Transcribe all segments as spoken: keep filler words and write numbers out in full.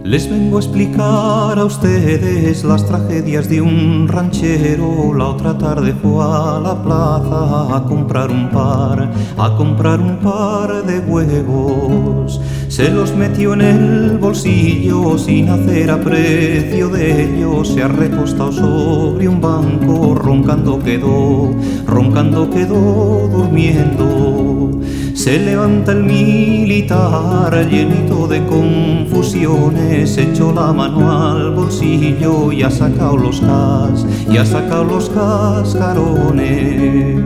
Les vengo a explicar a ustedes las tragedias de un ranchero. La otra tarde fue a la plaza a comprar un par, a comprar un par de huevos. Se los metió en el bolsillo sin hacer aprecio de ellos. Se ha recostado sobre un banco, roncando quedó, roncando quedó durmiendo. Se levanta el militar llenito de confusiones, echó la mano al bolsillo y ha sacado los cas, y ha sacado los cascarones.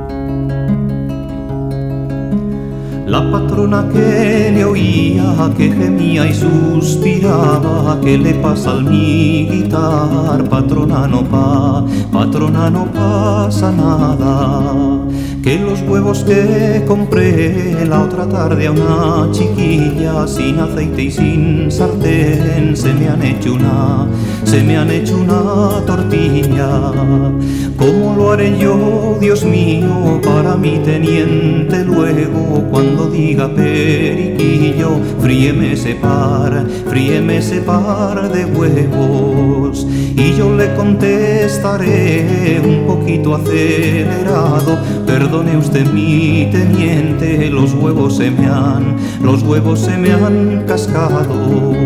La patrona que le oía, que gemía y suspiraba, ¿qué le pasa al militar? Patrona no pa, patrona no pasa nada. Que los huevos que compré la otra tarde a una chiquilla, sin aceite y sin sartén, se me han hecho una, se me han hecho una tortilla. ¿Cómo lo haré yo, Dios mío, para mi teniente luego? Cuando diga periquillo, fríeme ese par, fríeme ese par de huevos. Y yo le contestaré un poquito acelerado: perdone usted, mi teniente, los huevos se me han, los huevos se me han cascado.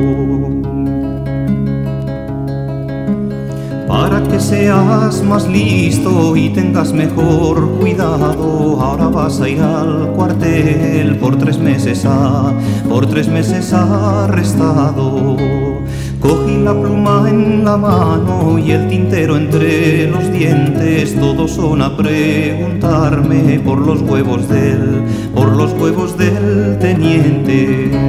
Para que seas más listo y tengas mejor cuidado, ahora vas a ir al cuartel por tres meses a, por tres meses arrestado. Cogí la pluma en la mano y el tintero entre los dientes, todos son a preguntarme por los huevos del, por los huevos del teniente.